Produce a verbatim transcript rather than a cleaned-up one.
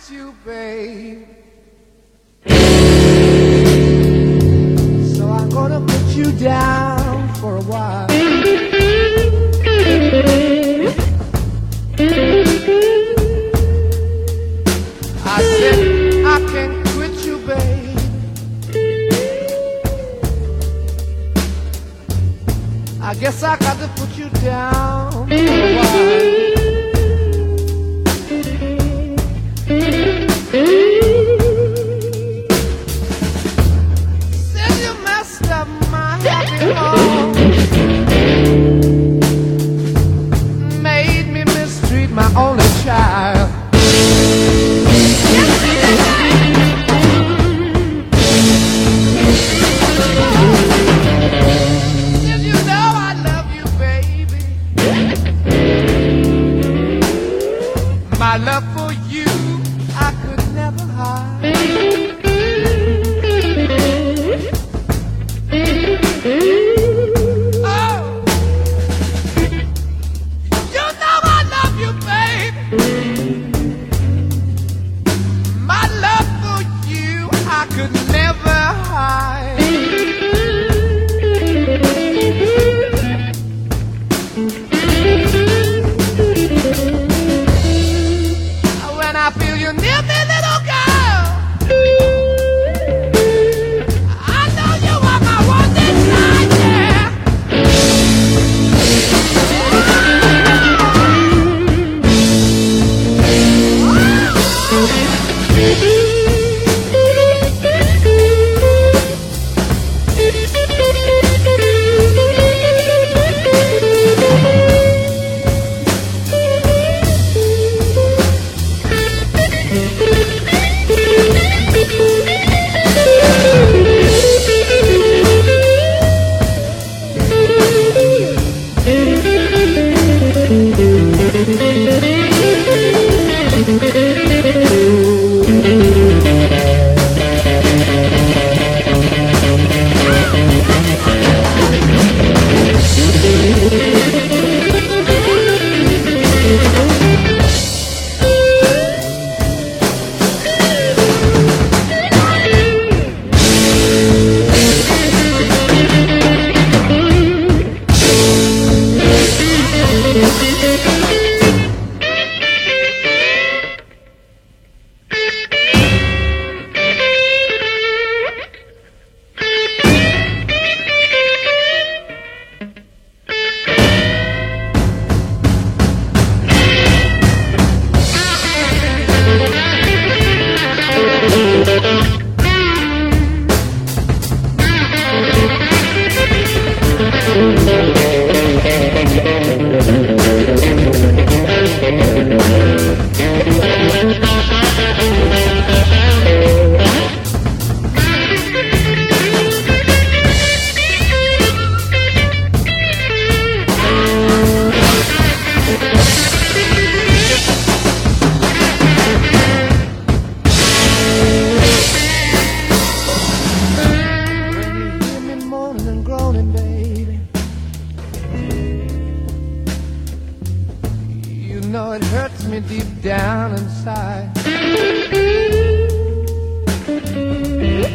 you, babe. So I'm gonna put you down for a while. I said I can't quit you, babe. I guess I got to put you down for a while. Said you messed up my happy home, made me mistreat my only child. Did you know I love you, baby? My love for you I could never hide. Oh, you know I love you, baby. My love for you I could never hide. When I feel you near me, little girl, I know you are my one desire. know it hurts me deep down inside.